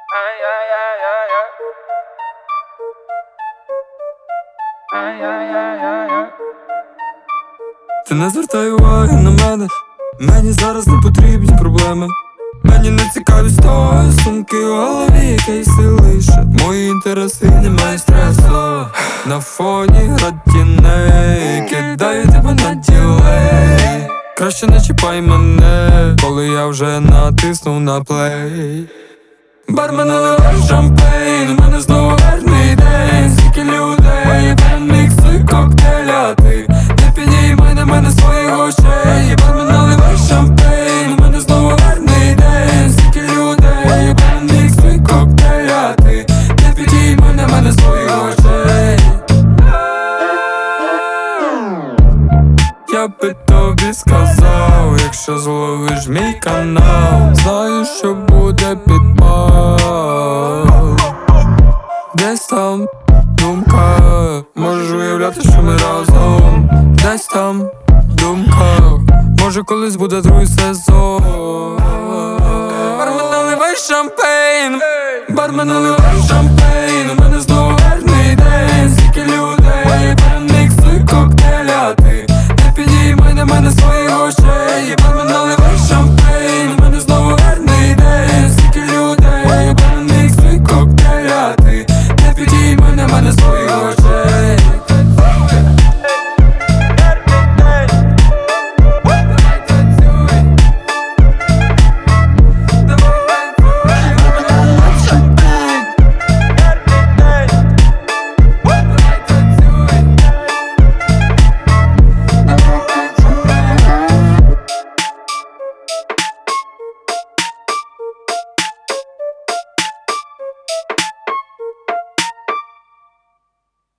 Ти не звертай уваги на мене, мені зараз не потрібні проблеми. Мені не цікаві стосунки у голові, якийсь лише мої інтереси, немає стресу. На фоні град тіней, кидаю тебе на ділей. Краще не чіпай мене, коли я вже натиснув на плей. Бармен, наливай шампейн, у мене знову гарний день. Скільки людей, перемікси коктейля. Ти не підіймай на мене своїх очей. Бармен, наливай шампейн, у мене знову гарний день. Скільки людей, перемікси коктейля. Ти не підіймай на мене своїх очей. Я би тобі сказав, якщо зловиш мій канал, знаю, що буде підпал. Десь там думка, можеш уявляти, що ми разом. Десь там думка, може колись буде другий сезон. Бармен, наливай шампейн, бармен, наливай шампейн.